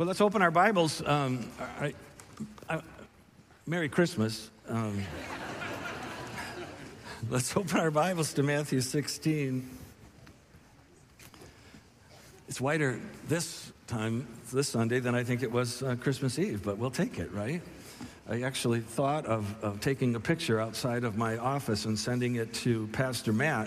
Well, let's open our Bibles. Merry Christmas. Let's open our Bibles to Matthew 16. It's whiter this Sunday, than I think it was Christmas Eve, but we'll take it, right? I actually thought of taking a picture outside of my office and sending it to Pastor Matt.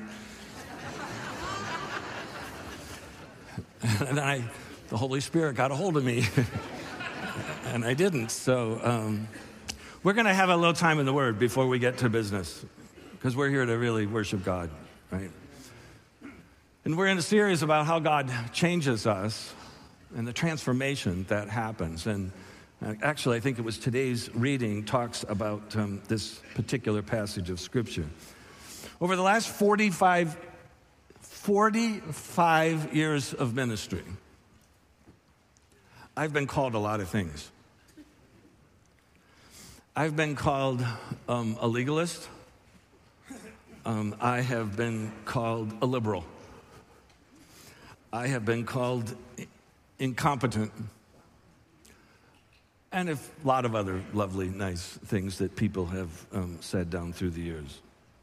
And the Holy Spirit got a hold of me, and I didn't. So we're going to have a little time in the Word before we get to business, because we're here to really worship God, right? And we're in a series about how God changes us and the transformation that happens. And actually, I think it was today's reading talks about this particular passage of Scripture. Over the last 45 years of ministry, I've been called a lot of things. I've been called a legalist. I have been called a liberal. I have been called incompetent. And a lot of other lovely, nice things that people have said down through the years.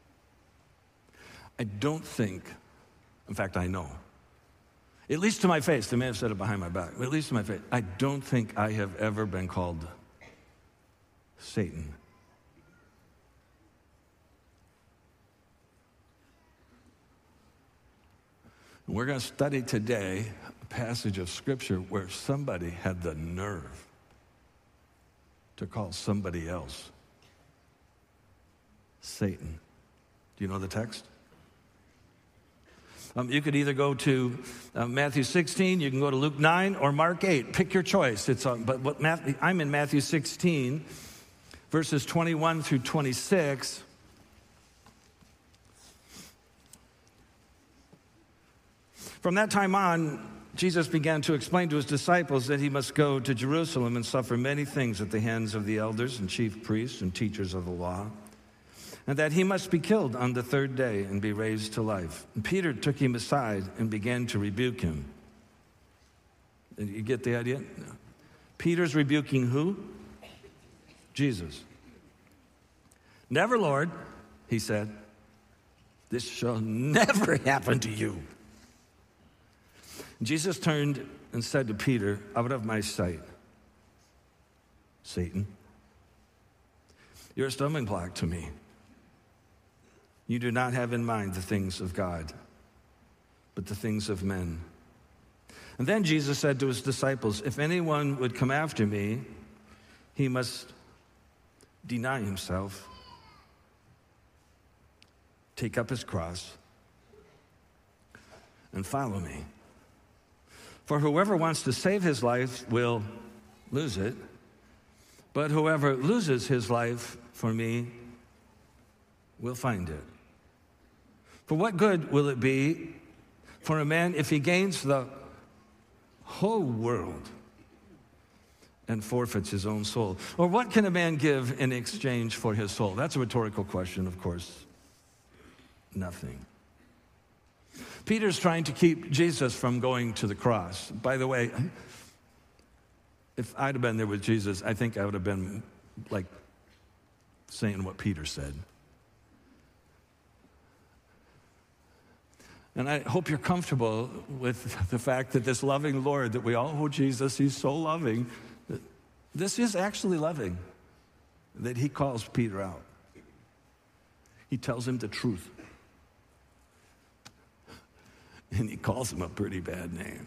I don't think, in fact, I know, at least to my face, they may have said it behind my back, but at least to my face, I don't think I have ever been called Satan. And we're going to study today a passage of Scripture where somebody had the nerve to call somebody else Satan. Do you know the text? You could either go to Matthew 16, you can go to Luke 9, or Mark 8. Pick your choice. I'm in Matthew 16, verses 21 through 26. From that time on, Jesus began to explain to his disciples that he must go to Jerusalem and suffer many things at the hands of the elders and chief priests and teachers of the law, and that he must be killed on the third day and be raised to life. And Peter took him aside and began to rebuke him. You get the idea? Peter's rebuking who? Jesus. Never, Lord, he said. This shall never happen to you. Jesus turned and said to Peter, out of my sight, Satan, you're a stumbling block to me. You do not have in mind the things of God, but the things of men. And then Jesus said to his disciples, if anyone would come after me, he must deny himself, take up his cross, and follow me. For whoever wants to save his life will lose it, but whoever loses his life for me will find it. For what good will it be for a man if he gains the whole world and forfeits his own soul? Or what can a man give in exchange for his soul? That's a rhetorical question, of course. Nothing. Peter's trying to keep Jesus from going to the cross. By the way, if I'd have been there with Jesus, I think I would have been like saying what Peter said. And I hope you're comfortable with the fact that this loving Lord that we all owe Jesus, he's so loving. This is actually loving, that he calls Peter out. He tells him the truth. And he calls him a pretty bad name.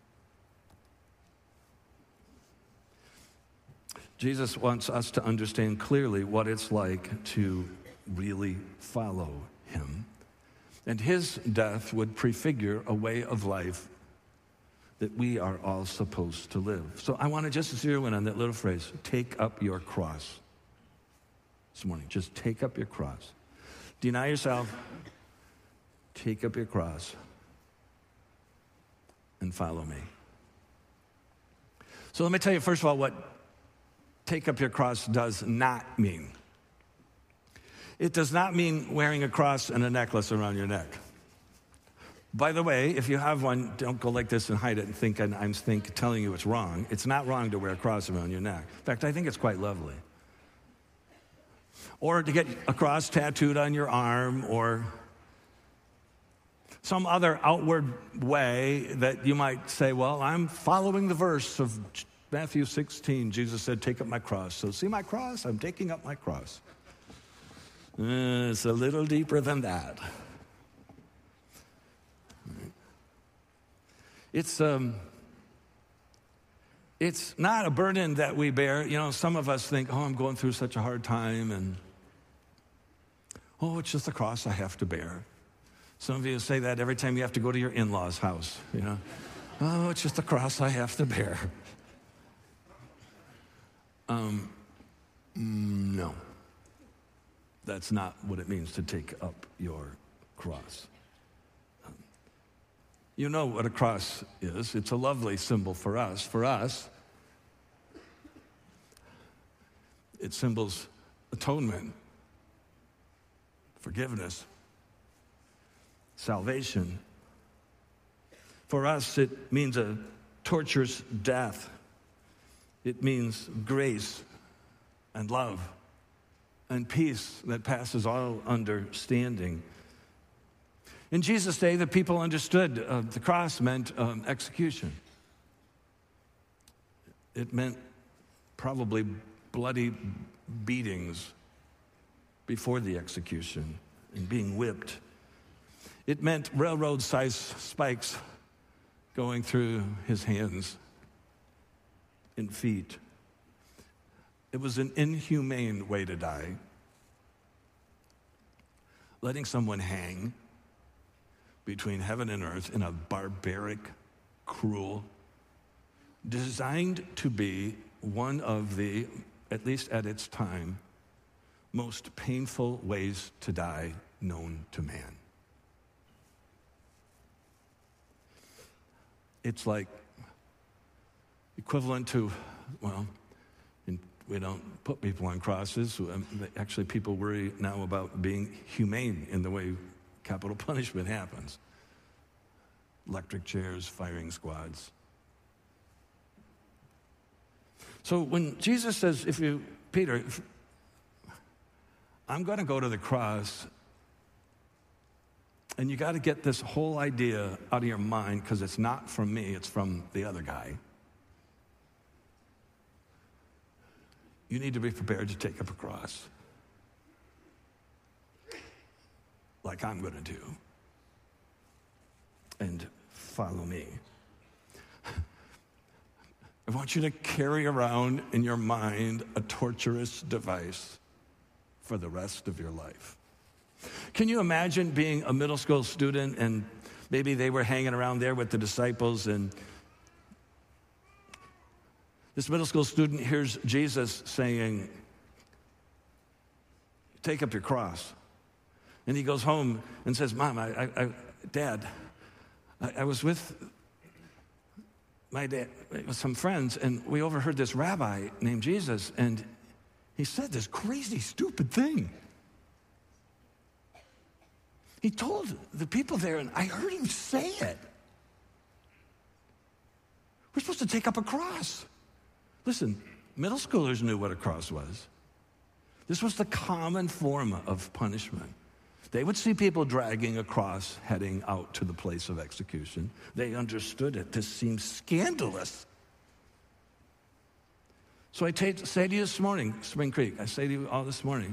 Jesus wants us to understand clearly what it's like to really follow him. And his death would prefigure a way of life that we are all supposed to live. So I want to just zero in on that little phrase, take up your cross. This morning, just take up your cross. Deny yourself, take up your cross, and follow me. So let me tell you, first of all, what take up your cross does not mean. It does not mean wearing a cross and a necklace around your neck. By the way, if you have one, don't go like this and hide it and think I'm telling you it's wrong. It's not wrong to wear a cross around your neck. In fact, I think it's quite lovely. Or to get a cross tattooed on your arm, or some other outward way that you might say, well, I'm following the verse of Matthew 16. Jesus said, take up my cross. So see my cross? I'm taking up my cross. It's a little deeper than that. It's not a burden that we bear. You know, some of us think, I'm going through such a hard time, and it's just a cross I have to bear. Some of you say that every time you have to go to your in-laws' house, you know. It's just a cross I have to bear. No. That's not what it means to take up your cross. You know what a cross is. It's a lovely symbol for us. For us, it symbols atonement, forgiveness, salvation. For us, it means a torturous death. It means grace and love and peace that passes all understanding. In Jesus' day, the people understood the cross meant execution. It meant probably bloody beatings before the execution and being whipped. It meant railroad-sized spikes going through his hands and feet. It was an inhumane way to die. Letting someone hang between heaven and earth in a barbaric, cruel, designed to be one of the, at least at its time, most painful ways to die known to man. It's like equivalent to, we don't put people on crosses. Actually, people worry now about being humane in the way capital punishment happens. Electric chairs, firing squads. So when Jesus says, Peter, I'm going to go to the cross, and you got to get this whole idea out of your mind, because it's not from me, it's from the other guy. You need to be prepared to take up a cross, like I'm going to do, and follow me. I want you to carry around in your mind a torturous device for the rest of your life. Can you imagine being a middle school student, and maybe they were hanging around there with the disciples, and this middle school student hears Jesus saying, take up your cross. And he goes home and says, Mom, Dad, I was with my dad, with some friends, and we overheard this rabbi named Jesus, and he said this crazy, stupid thing. He told the people there, and I heard him say it. We're supposed to take up a cross. Listen, middle schoolers knew what a cross was. This was the common form of punishment. They would see people dragging a cross heading out to the place of execution. They understood it. This seems scandalous. So I say to you this morning, Spring Creek, I say to you all this morning,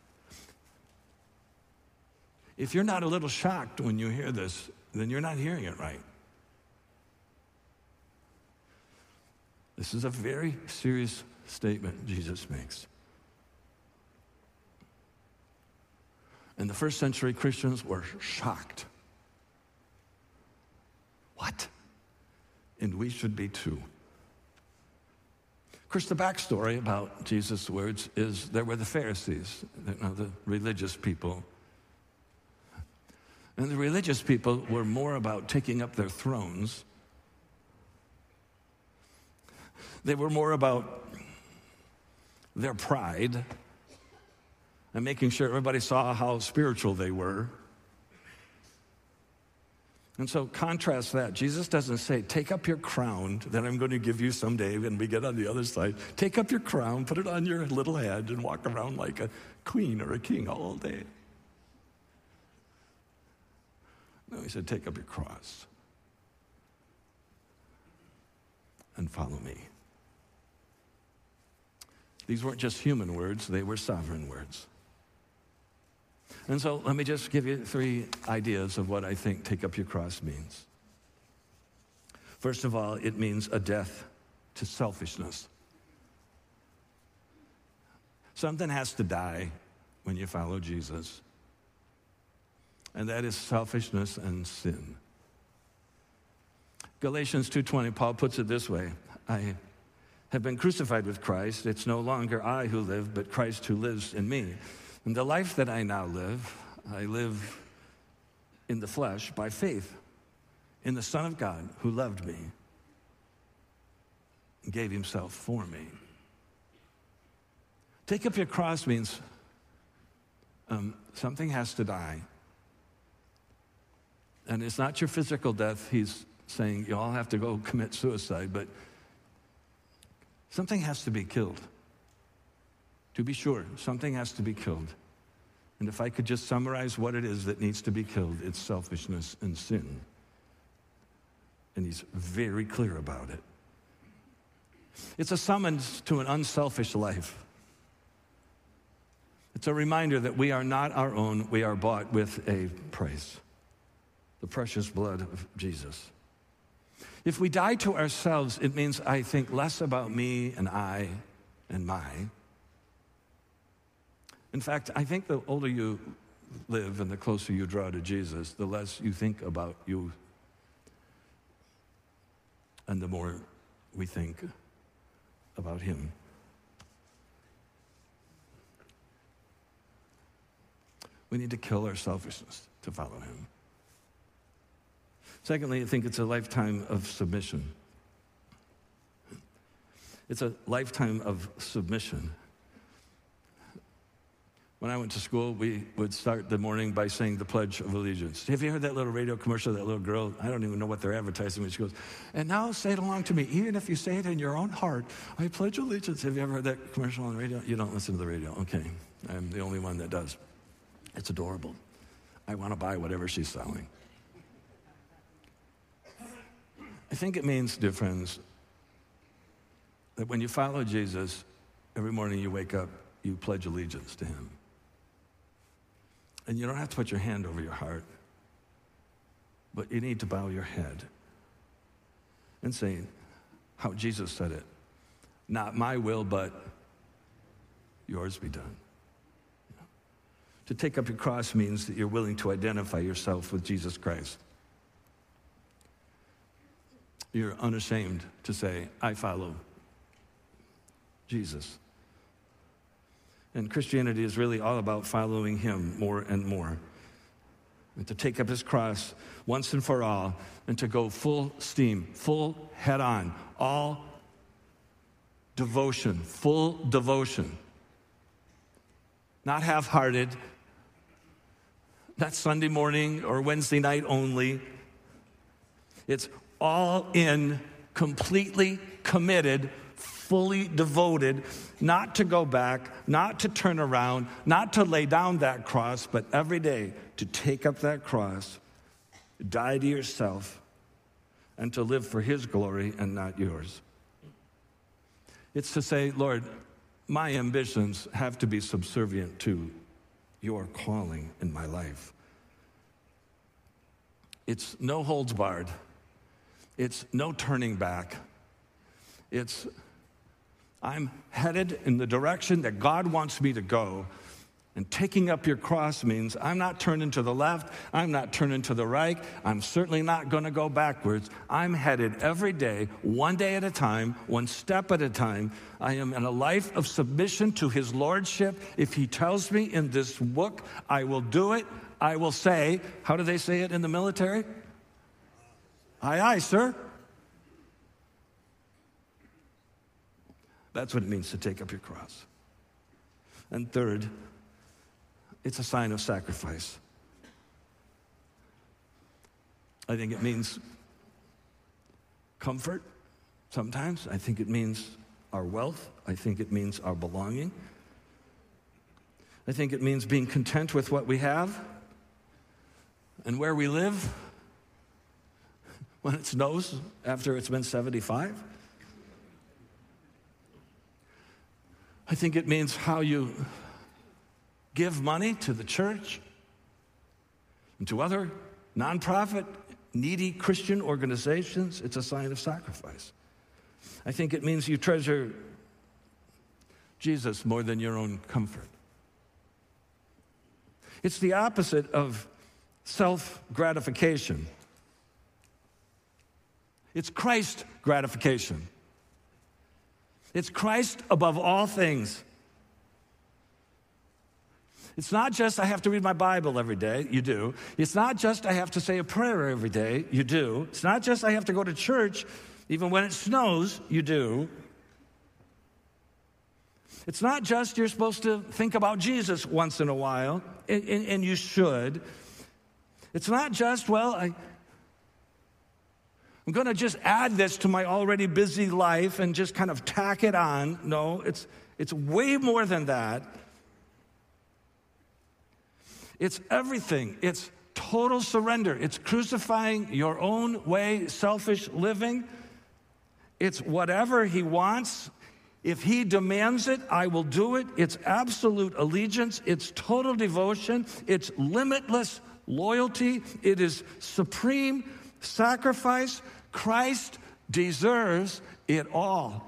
if you're not a little shocked when you hear this, then you're not hearing it right. This is a very serious statement Jesus makes. And the first century Christians were shocked. What? And we should be too. Of course, the backstory about Jesus' words is there were the Pharisees, the religious people. And the religious people were more about taking up their thrones. They were more about their pride and making sure everybody saw how spiritual they were. And so contrast that. Jesus doesn't say, take up your crown that I'm going to give you someday when we get on the other side. Take up your crown, put it on your little head, and walk around like a queen or a king all day. No, he said, take up your cross and follow me. These weren't just human words, they were sovereign words. And so let me just give you 3 ideas of what I think take up your cross means. First of all, it means a death to selfishness. Something has to die when you follow Jesus, and that is selfishness and sin. Galatians 2:20, Paul puts it this way, I have been crucified with Christ. It's no longer I who live, but Christ who lives in me. And the life that I now live, I live in the flesh by faith in the Son of God who loved me and gave himself for me. Take up your cross means something has to die. And it's not your physical death. He's saying you all have to go commit suicide, but something has to be killed. To be sure, something has to be killed. And if I could just summarize what it is that needs to be killed, it's selfishness and sin. And he's very clear about it. It's a summons to an unselfish life. It's a reminder that we are not our own, we are bought with a price, the precious blood of Jesus. If we die to ourselves, it means I think less about me and I and my. In fact, I think the older you live and the closer you draw to Jesus, the less you think about you and the more we think about him. We need to kill our selfishness to follow him. Secondly, I think it's a lifetime of submission. It's a lifetime of submission. When I went to school, we would start the morning by saying the Pledge of Allegiance. Have you heard that little radio commercial, that little girl? I don't even know what they're advertising when she goes, and now say it along to me, even if you say it in your own heart, I pledge allegiance. Have you ever heard that commercial on the radio? You don't listen to the radio. Okay, I'm the only one that does. It's adorable. I want to buy whatever she's selling. I think it means, dear friends, that when you follow Jesus, every morning you wake up, you pledge allegiance to him. And you don't have to put your hand over your heart, but you need to bow your head and say how Jesus said it, not my will, but yours be done. To take up your cross means that you're willing to identify yourself with Jesus Christ. You're unashamed to say, I follow Jesus. And Christianity is really all about following him more and more. And to take up his cross once and for all, and to go full steam, full head on, all devotion, full devotion. Not half-hearted, not Sunday morning or Wednesday night only. It's all in, completely committed, fully devoted, not to go back, not to turn around, not to lay down that cross, but every day to take up that cross, die to yourself, and to live for his glory and not yours. It's to say, Lord, my ambitions have to be subservient to your calling in my life. It's no holds barred. It's no turning back. It's I'm headed in the direction that God wants me to go. And taking up your cross means I'm not turning to the left. I'm not turning to the right. I'm certainly not going to go backwards. I'm headed every day, one day at a time, one step at a time. I am in a life of submission to his lordship. If he tells me in this book, I will do it. I will say, how do they say it in the military? Aye, aye, sir. That's what it means to take up your cross. And third, it's a sign of sacrifice. I think it means comfort sometimes. I think it means our wealth. I think it means our belonging. I think it means being content with what we have and where we live when it snows after it's been 75. I think it means how you give money to the church and to other nonprofit, needy Christian organizations. It's a sign of sacrifice. I think it means you treasure Jesus more than your own comfort. It's the opposite of self-gratification. It's Christ gratification. It's Christ above all things. It's not just I have to read my Bible every day. You do. It's not just I have to say a prayer every day. You do. It's not just I have to go to church even when it snows. You do. It's not just you're supposed to think about Jesus once in a while, and you should. It's not just, well, I'm going to just add this to my already busy life and just kind of tack it on. No, it's way more than that. It's everything. It's total surrender. It's crucifying your own way, selfish living. It's whatever he wants. If he demands it, I will do it. It's absolute allegiance. It's total devotion. It's limitless loyalty. It is supreme sacrifice. Christ deserves it all.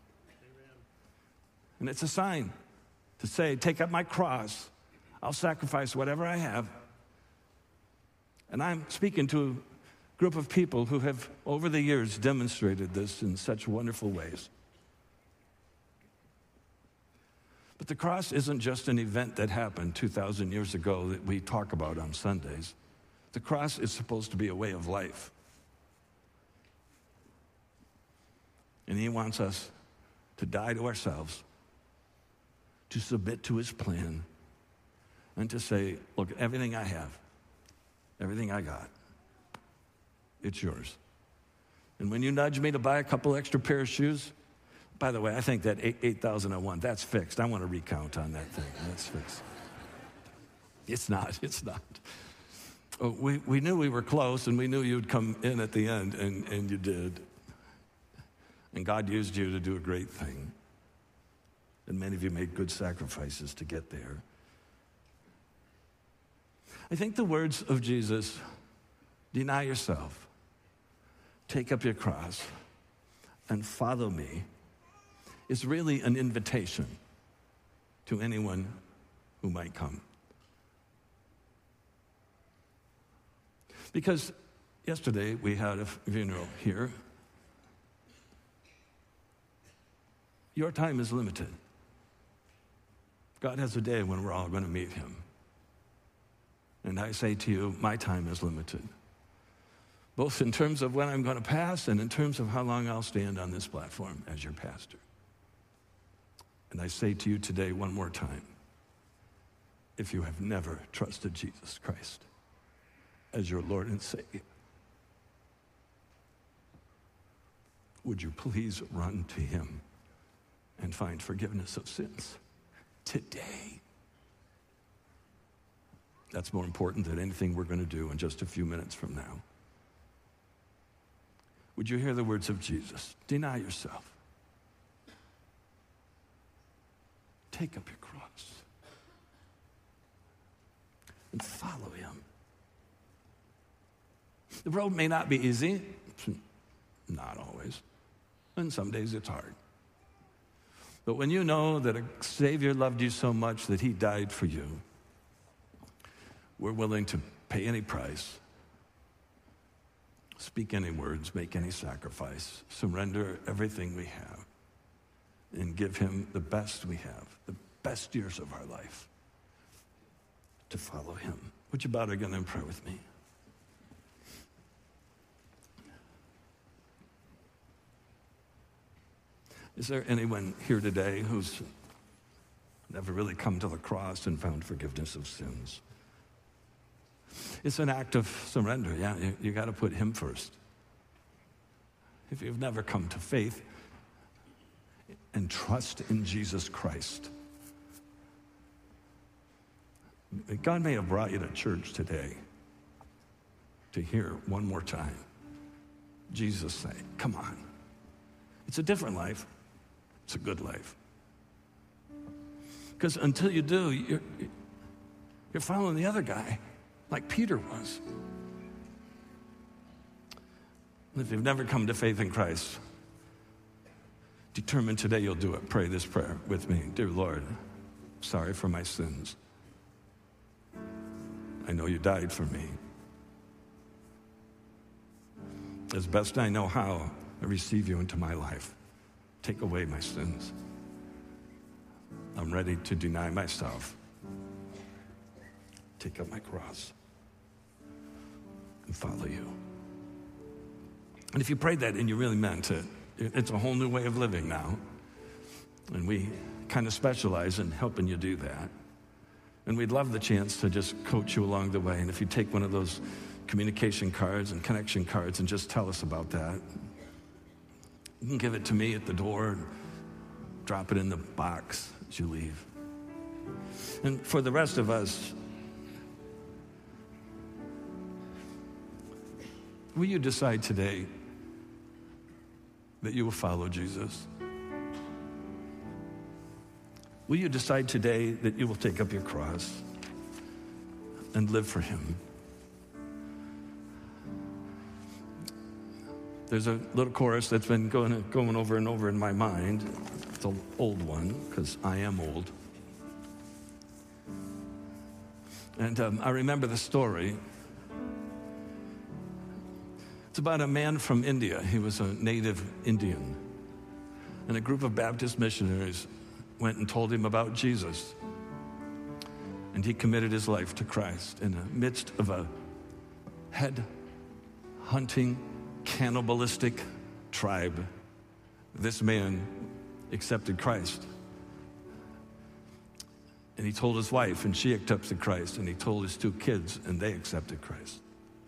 And it's a sign to say, take up my cross. I'll sacrifice whatever I have. And I'm speaking to a group of people who have, over the years, demonstrated this in such wonderful ways. But the cross isn't just an event that happened 2,000 years ago that we talk about on Sundays. The cross is supposed to be a way of life. And he wants us to die to ourselves, to submit to his plan, and to say, look, everything I have, everything I got, it's yours. And when you nudge me to buy a couple extra pair of shoes, by the way, I think that 8,001, that's fixed. I want to recount on that thing. That's fixed. It's not. Oh, we knew we were close, and we knew you'd come in at the end, and you did. And God used you to do a great thing. And many of you made good sacrifices to get there. I think the words of Jesus, deny yourself, take up your cross, and follow me, is really an invitation to anyone who might come. Because yesterday we had a funeral here. Your time is limited. God has a day when we're all going to meet him. And I say to you, my time is limited, both in terms of when I'm going to pass and in terms of how long I'll stand on this platform as your pastor. And I say to you today one more time, if you have never trusted Jesus Christ as your Lord and Savior, would you please run to him and find forgiveness of sins today? That's more important than anything we're going to do in just a few minutes from now. Would you hear the words of Jesus? Deny yourself. Take up your cross and follow him. The road may not be easy, not always, and some days it's hard. But when you know that a Savior loved you so much that he died for you, we're willing to pay any price, speak any words, make any sacrifice, surrender everything we have, and give him the best we have, the best years of our life, to follow him. Would you bow together and pray with me? Is there anyone here today who's never really come to the cross and found forgiveness of sins? It's an act of surrender. Yeah, you got to put him first. If you've never come to faith and trust in Jesus Christ, God may have brought you to church today to hear one more time Jesus say, come on. It's a different life. It's a good life. Because until you do, you're following the other guy, like Peter was. And if you've never come to faith in Christ, determine today you'll do it. Pray this prayer with me. Dear Lord, sorry for my sins. I know you died for me. As best I know how, I receive you into my life. Take away my sins. I'm ready to deny myself. Take up my cross and follow you. And if you prayed that and you really meant it, it's a whole new way of living now. And we kind of specialize in helping you do that. And we'd love the chance to just coach you along the way. And if you take one of those communication cards and connection cards and just tell us about that, you can give it to me at the door and drop it in the box as you leave. And for the rest of us, will you decide today that you will follow Jesus? Will you decide today that you will take up your cross and live for him? There's a little chorus that's been going over and over in my mind. It's an old one, because I am old. And I remember the story. It's about a man from India. He was a native Indian. And a group of Baptist missionaries went and told him about Jesus. And he committed his life to Christ in the midst of a head-hunting, cannibalistic tribe. This man accepted Christ. And he told his wife, and she accepted Christ. And he told his 2 kids, and they accepted Christ.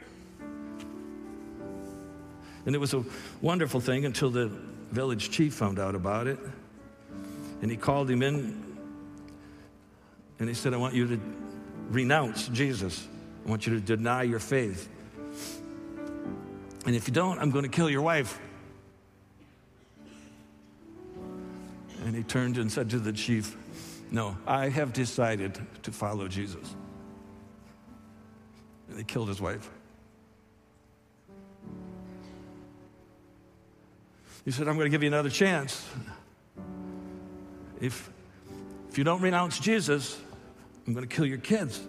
And it was a wonderful thing until the village chief found out about it. And he called him in, and he said, I want you to renounce Jesus. I want you to deny your faith. And if you don't, I'm going to kill your wife. And he turned and said to the chief, no, I have decided to follow Jesus. And they killed his wife. He said, I'm going to give you another chance. If you don't renounce Jesus, I'm going to kill your kids.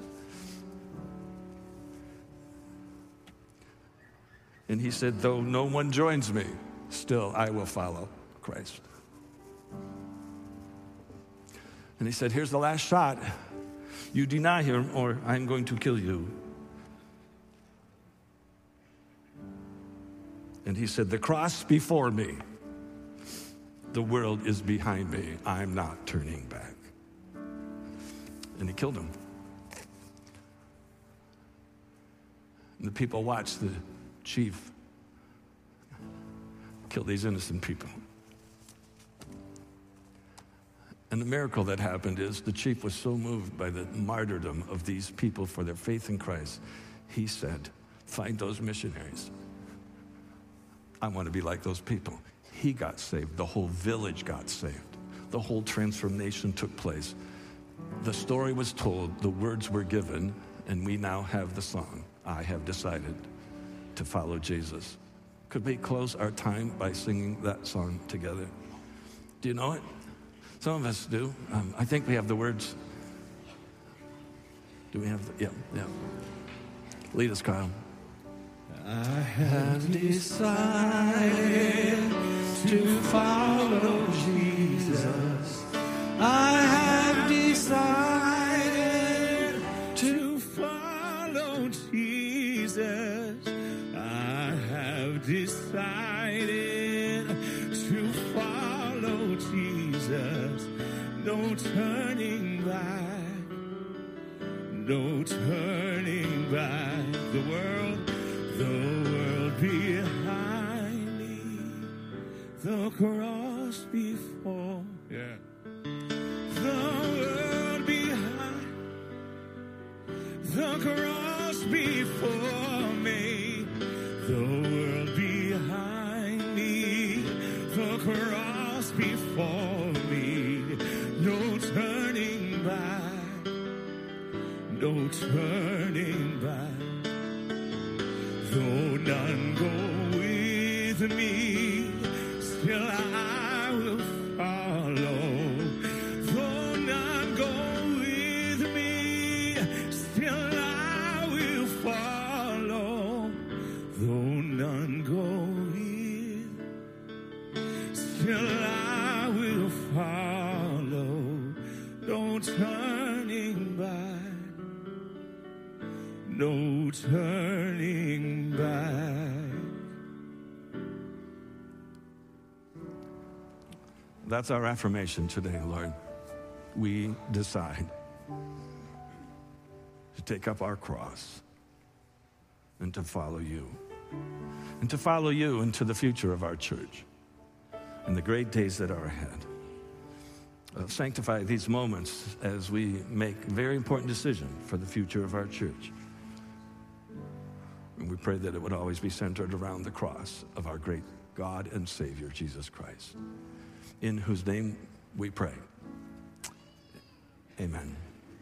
And he said, though no one joins me, still I will follow Christ. And he said, here's the last shot. You deny him or I'm going to kill you. And he said, the cross before me, the world is behind me. I'm not turning back. And he killed him. And the people watched the chief kill these innocent people. And the miracle that happened is the chief was so moved by the martyrdom of these people for their faith in Christ, he said, find those missionaries. I want to be like those people. He got saved. The whole village got saved. The whole transformation took place. The story was told, the words were given, and we now have the song, I have decided to follow Jesus. Could we close our time by singing that song together? Do you know it? Some of us do. I think we have the words. Do we have the, yeah. Lead us, Kyle. I have decided to follow Jesus. I have decided to follow Jesus. I have decided to follow Jesus. No turning back, no turning back. The world behind me, the cross before. Yeah. The world behind, the cross before me, the world behind me, the cross before me, no turning back, no turning back. Though none go with me, still I will follow. Though none go with me, still I will follow. Though none go with, still I will follow. No turning back, no turning back. That's our affirmation today, Lord. We decide to take up our cross and to follow you. And to follow you into the future of our church and the great days that are ahead. Sanctify these moments as we make a very important decision for the future of our church. And we pray that it would always be centered around the cross of our great God and Savior, Jesus Christ, in whose name we pray. Amen.